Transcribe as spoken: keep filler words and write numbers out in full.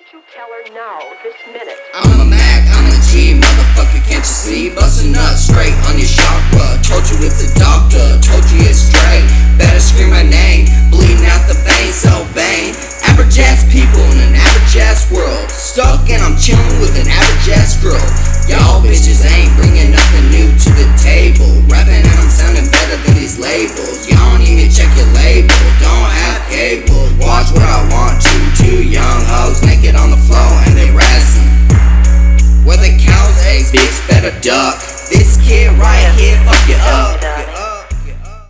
don't you tell her now, this minute? I'm a Mac, I'm a G, motherfucker, can't you see? Bustin' nuts straight on your chakra. Told you it's a doctor, told you it's straight. Better scream my name, bleeding out the vein, so vain. Average ass people in an average ass world. Stuck and I'm chillin' with an average ass girl. Y'all bitches ain't bringing nothing new to the table. Rapping and I'm sounding better than these labels. Y'all don't even check your label, don't have cable. Watch what I want to, two young hoes naked on the floor and they wrestling. Where the cow's eggs, bitch, better duck. This kid right here fuck you up.